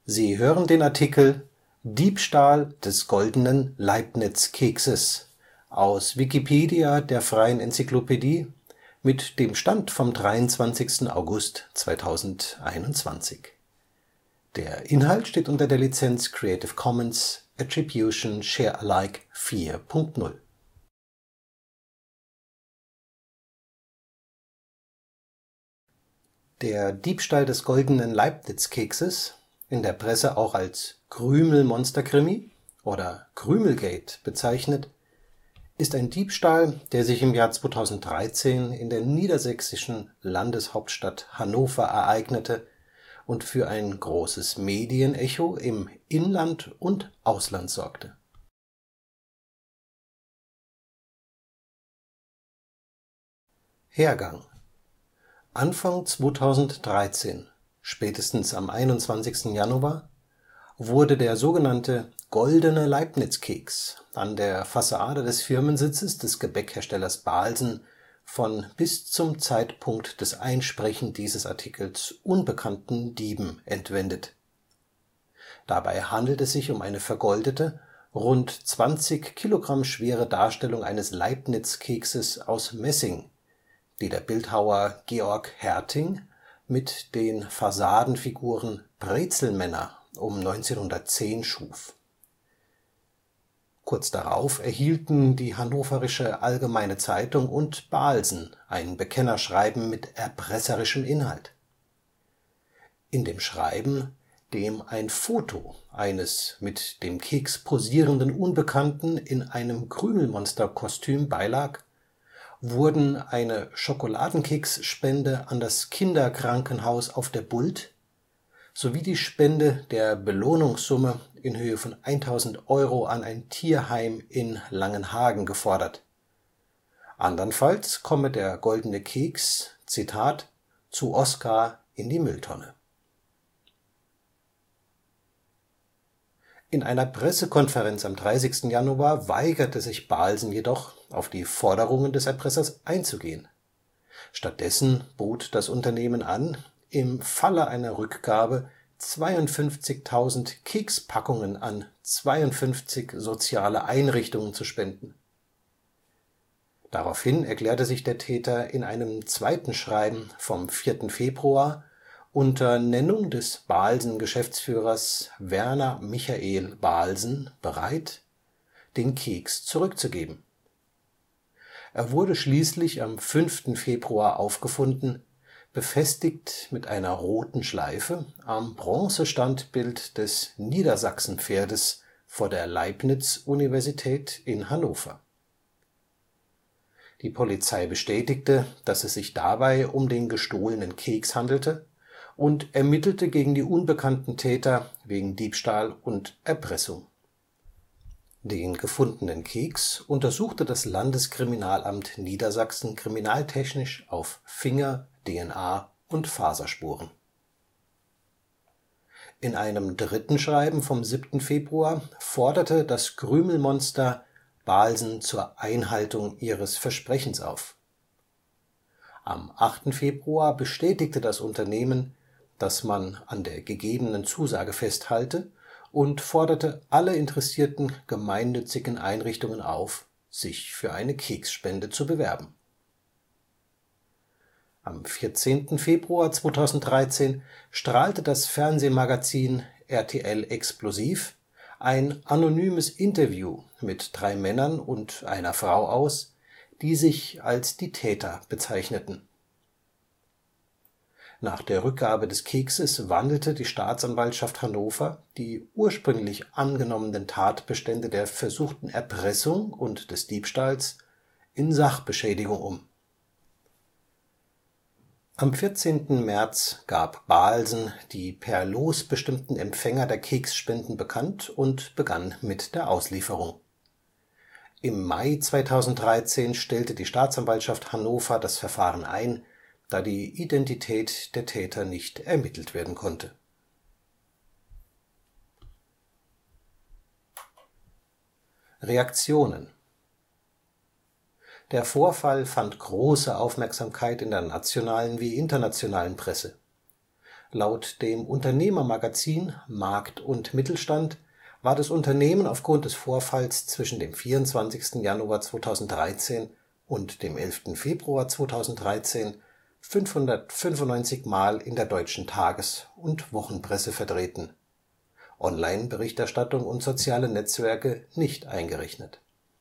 Sie hören den Artikel Diebstahl des Goldenen Leibniz-Kekses, aus Wikipedia, der freien Enzyklopädie. Mit dem Stand vom Der Inhalt steht unter der Lizenz Creative Commons Attribution Share Alike 4 Punkt 0. Der Diebstahl des Goldenen Leibniz-Kekses, in der Presse auch als Krümel-Monster-Krimi oder Krümelgate bezeichnet, ist ein Diebstahl, der sich im Jahr 2013 in der niedersächsischen Landeshauptstadt Hannover ereignete und für ein großes Medienecho im Inland und Ausland sorgte. Hergang: Anfang 2013, spätestens am 21. Januar, wurde der sogenannte Goldene Leibniz-Keks an der Fassade des Firmensitzes des Gebäckherstellers Balsen von bis zum Zeitpunkt des Einsprechen dieses Artikels unbekannten Dieben entwendet. Dabei handelt es sich um eine vergoldete, rund 20 Kilogramm schwere Darstellung eines Leibniz-Kekses aus Messing, die der Bildhauer Georg Härting mit den Fassadenfiguren Brezelmänner um 1910 schuf. Kurz darauf erhielten die Hannoverische Allgemeine Zeitung und Balsen ein Bekennerschreiben mit erpresserischem Inhalt. In dem Schreiben, dem ein Foto eines mit dem Keks posierenden Unbekannten in einem Krümelmonster-Kostüm beilag, wurden eine Schokoladenkeksspende an das Kinderkrankenhaus auf der Bult sowie die Spende der Belohnungssumme in Höhe von 1.000 € an ein Tierheim in Langenhagen gefordert. Andernfalls komme der Goldene Keks „ zu Oskar in die Mülltonne “. In einer Pressekonferenz am 30. Januar weigerte sich Balsen jedoch, auf die Forderungen des Erpressers einzugehen. Stattdessen bot das Unternehmen an, im Falle einer Rückgabe 52.000 Kekspackungen an 52 soziale Einrichtungen zu spenden. Daraufhin erklärte sich der Täter in einem zweiten Schreiben vom 4. Februar unter Nennung des Balsen-Geschäftsführers Werner Michael Balsen bereit, den Keks zurückzugeben. Er wurde schließlich am 5. Februar aufgefunden, befestigt mit einer roten Schleife am Bronzestandbild des Niedersachsenpferdes vor der Leibniz-Universität in Hannover. Die Polizei bestätigte, dass es sich dabei um den gestohlenen Keks handelte, und ermittelte gegen die unbekannten Täter wegen Diebstahl und Erpressung. Den gefundenen Keks untersuchte das Landeskriminalamt Niedersachsen kriminaltechnisch auf Finger -, DNA - und Faserspuren. In einem dritten Schreiben vom 7. Februar forderte das Krümelmonster Balsen zur Einhaltung ihres Versprechens auf. Am 8. Februar bestätigte das Unternehmen, dass man an der gegebenen Zusage festhalte, und forderte alle interessierten gemeinnützigen Einrichtungen auf, sich für eine Keksspende zu bewerben. Am 14. Februar 2013 strahlte das Fernsehmagazin RTL Explosiv ein anonymes Interview mit 3 Männern und einer Frau aus, die sich als die Täter bezeichneten. Nach der Rückgabe des Kekses wandelte die Staatsanwaltschaft Hannover die ursprünglich angenommenen Tatbestände der versuchten Erpressung und des Diebstahls in Sachbeschädigung um. Am 14. März gab Balsen die per Los bestimmten Empfänger der Keksspenden bekannt und begann mit der Auslieferung. Im Mai 2013 stellte die Staatsanwaltschaft Hannover das Verfahren ein, da die Identität der Täter nicht ermittelt werden konnte. Reaktionen: Der Vorfall fand große Aufmerksamkeit in der nationalen wie internationalen Presse. Laut dem Unternehmermagazin Markt und Mittelstand war das Unternehmen aufgrund des Vorfalls zwischen dem 24. Januar 2013 und dem 11. Februar 2013 595 Mal in der deutschen Tages- und Wochenpresse vertreten, Online-Berichterstattung und soziale Netzwerke nicht eingerechnet.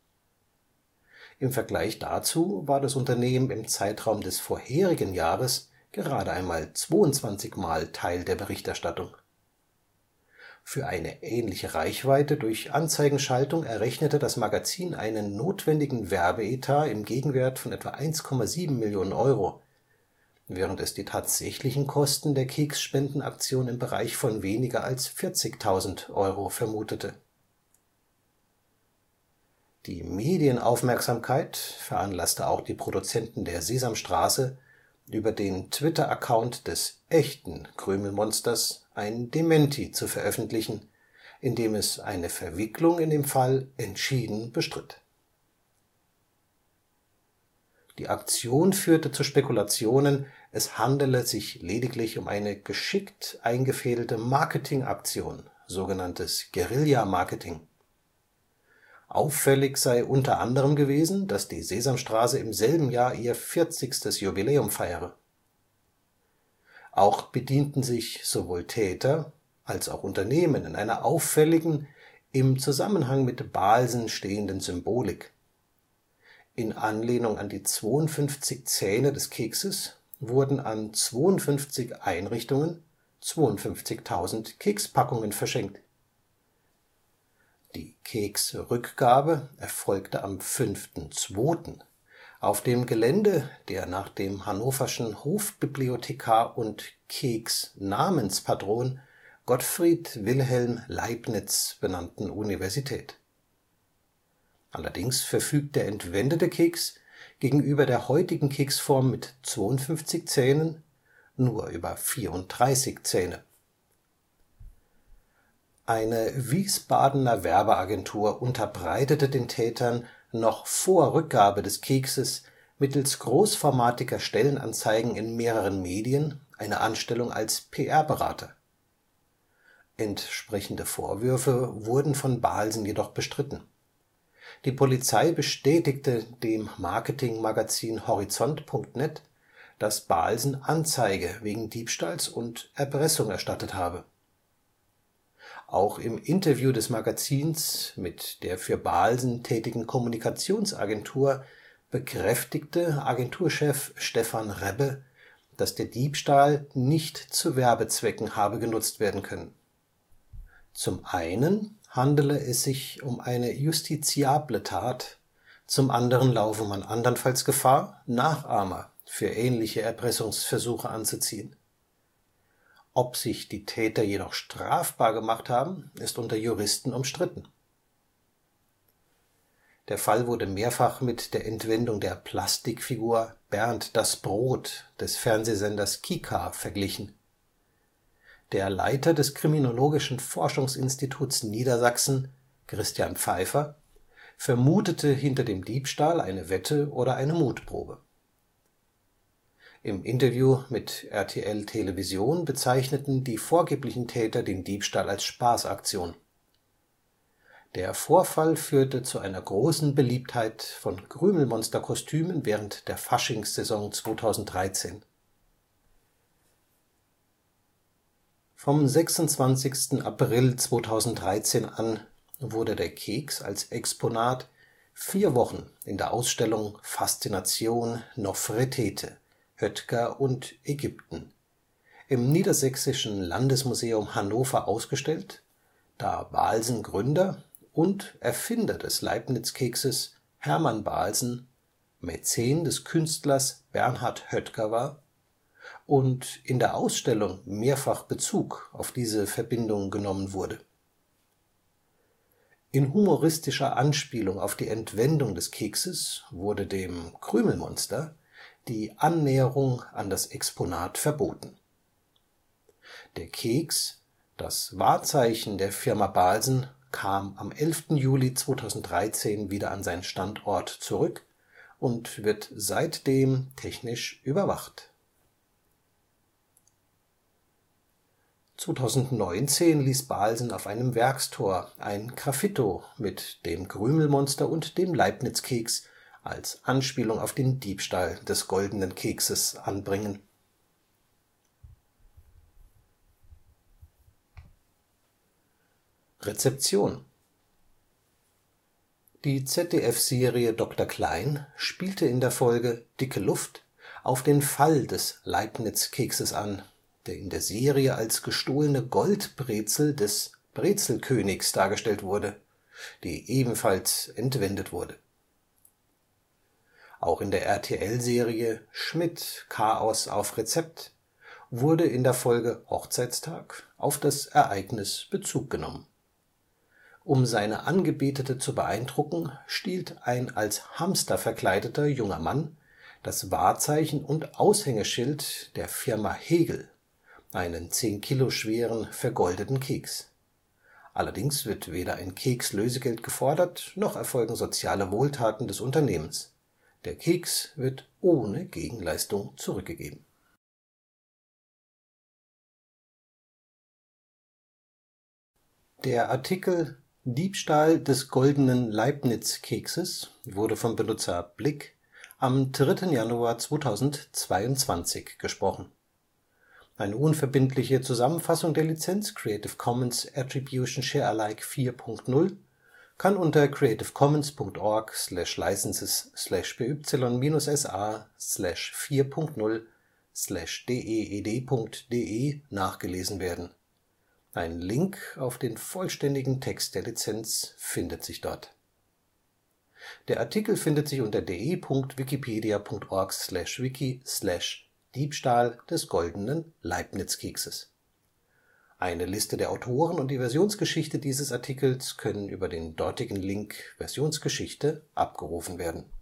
Im Vergleich dazu war das Unternehmen im Zeitraum des vorherigen Jahres gerade einmal 22 Mal Teil der Berichterstattung. Für eine ähnliche Reichweite durch Anzeigenschaltung errechnete das Magazin einen notwendigen Werbeetat im Gegenwert von etwa 1,7 Millionen Euro, während es die tatsächlichen Kosten der Keksspendenaktion im Bereich von weniger als 40.000 Euro vermutete. Die Medienaufmerksamkeit veranlasste auch die Produzenten der Sesamstraße, über den Twitter-Account des echten Krümelmonsters ein Dementi zu veröffentlichen, in dem es eine Verwicklung in dem Fall entschieden bestritt. Die Aktion führte zu Spekulationen, es handele sich lediglich um eine geschickt eingefädelte Marketingaktion, sogenanntes Guerilla-Marketing. Auffällig sei unter anderem gewesen, dass die Sesamstraße im selben Jahr ihr 40. Jubiläum feiere. Auch bedienten sich sowohl Täter als auch Unternehmen in einer auffälligen, im Zusammenhang mit Balsen stehenden Symbolik. In Anlehnung an die 52 Zähne des Kekses wurden an 52 Einrichtungen 52.000 Kekspackungen verschenkt. Die Keksrückgabe erfolgte am 5.2. auf dem Gelände der nach dem hannoverschen Hofbibliothekar und Keks-Namenspatron Gottfried Wilhelm Leibniz benannten Universität. Allerdings verfügt der entwendete Keks gegenüber der heutigen Keksform mit 52 Zähnen nur über 34 Zähne. Eine Wiesbadener Werbeagentur unterbreitete den Tätern noch vor Rückgabe des Kekses mittels großformatiger Stellenanzeigen in mehreren Medien eine Anstellung als PR-Berater. Entsprechende Vorwürfe wurden von Balsen jedoch bestritten. Die Polizei bestätigte dem Marketingmagazin Horizont.net, dass Balsen Anzeige wegen Diebstahls und Erpressung erstattet habe. Auch im Interview des Magazins mit der für Balsen tätigen Kommunikationsagentur bekräftigte Agenturchef Stefan Rebbe, dass der Diebstahl nicht zu Werbezwecken habe genutzt werden können. Zum einen handele es sich um eine justiziable Tat, zum anderen laufe man andernfalls Gefahr, Nachahmer für ähnliche Erpressungsversuche anzuziehen. Ob sich die Täter jedoch strafbar gemacht haben, ist unter Juristen umstritten. Der Fall wurde mehrfach mit der Entwendung der Plastikfigur Bernd das Brot des Fernsehsenders KiKa verglichen. Der Leiter des Kriminologischen Forschungsinstituts Niedersachsen, Christian Pfeiffer, vermutete hinter dem Diebstahl eine Wette oder eine Mutprobe. Im Interview mit RTL Television bezeichneten die vorgeblichen Täter den Diebstahl als Spaßaktion. Der Vorfall führte zu einer großen Beliebtheit von Krümelmonster-Kostümen während der Faschingssaison 2013. Vom 26. April 2013 an wurde der Keks als Exponat 4 Wochen in der Ausstellung Faszination Nofretete – Höttger und Ägypten im Niedersächsischen Landesmuseum Hannover ausgestellt, da Balsen Gründer und Erfinder des Leibniz-Kekses Hermann Balsen Mäzen des Künstlers Bernhard Höttger war und in der Ausstellung mehrfach Bezug auf diese Verbindung genommen wurde. In humoristischer Anspielung auf die Entwendung des Kekses wurde dem Krümelmonster die Annäherung an das Exponat verboten. Der Keks, das Wahrzeichen der Firma Balsen, kam am 11. Juli 2013 wieder an seinen Standort zurück und wird seitdem technisch überwacht 2019 ließ Balsen auf einem Werkstor ein Graffito mit dem Krümelmonster und dem Leibniz-Keks als Anspielung auf den Diebstahl des Goldenen Kekses anbringen. Rezeption. Die ZDF-Serie Dr. Klein spielte in der Folge Dicke Luft auf den Fall des Leibniz-Kekses an, der in der Serie als gestohlene Goldbrezel des Brezelkönigs dargestellt wurde, die ebenfalls entwendet wurde. Auch in der RTL-Serie Schmidt – Chaos auf Rezept wurde in der Folge Hochzeitstag auf das Ereignis Bezug genommen. Um seine Angebetete zu beeindrucken, stiehlt ein als Hamster verkleideter junger Mann das Wahrzeichen und Aushängeschild der Firma Hegel, einen 10 Kilo schweren vergoldeten Keks. Allerdings wird weder ein Kekslösegeld gefordert, noch erfolgen soziale Wohltaten des Unternehmens. Der Keks wird ohne Gegenleistung zurückgegeben. Der Artikel Diebstahl des Goldenen Leibniz-Kekses wurde vom Benutzer Blick am 3. Januar 2022 gesprochen. Eine unverbindliche Zusammenfassung der Lizenz Creative Commons Attribution Share Alike 4 Punkt 0 kann unter creative-commons.org/licenses/4.0/deed.de nachgelesen werden. Ein Link auf den vollständigen Text der Lizenz findet sich dort. Der Artikel findet sich unter de.wikipedia.org/wiki/Diebstahl des Goldenen Leibniz-Kekses. Eine Liste der Autoren und die Versionsgeschichte dieses Artikels können über den dortigen Link Versionsgeschichte abgerufen werden